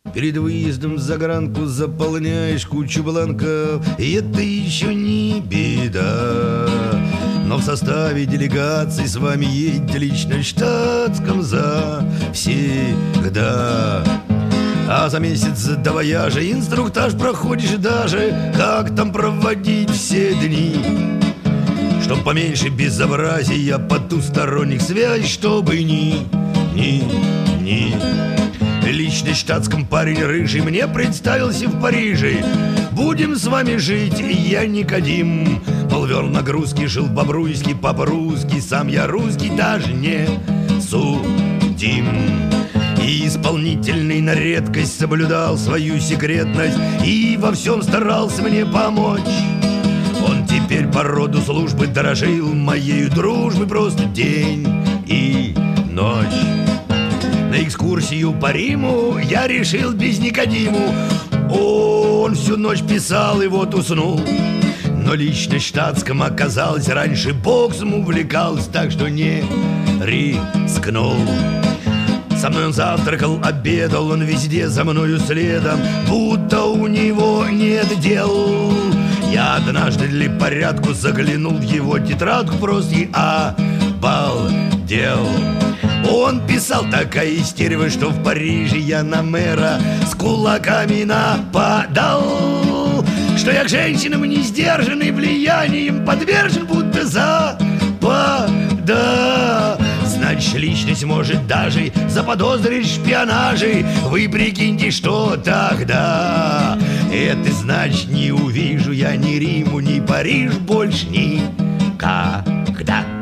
Перед выездом в загранку заполняешь кучу бланков, и это еще не беда. Но в составе делегации с вами едете лично в штатском завсегда. А за месяц до вояжа инструктаж проходишь даже, как там проводить все дни. Чтоб поменьше безобразия, потусторонних связей, чтобы ни. Лично в штатском парень рыжий мне представился в Париже. Будем с вами жить, я Никодим. Полвер нагрузки, жил по-бруйски, по-русски. Сам я русский, даже не судим. И исполнительный на редкость соблюдал свою секретность и во всем старался мне помочь. Он теперь по роду службы дорожил моею дружбой просто день и ночь. На экскурсию по Риму я решил без Никодиму. Он всю ночь писал и вот уснул. Но личность штатском оказалось, раньше боксом увлекался, так что не рискнул. Со мной он завтракал, обедал, он везде за мною следом, будто у него нет дел. Я однажды для порядку заглянул в его тетрадку, просто и обалдел. Он писал такая истерия, что в Париже я на мэра с кулаками нападал, что я к женщинам не сдержанный влиянием подвержен, будто запада. Значит, личность может даже заподозрить в шпионаже. Вы прикиньте, что тогда? Это значит, не увижу я ни Риму, ни Париж больше никогда.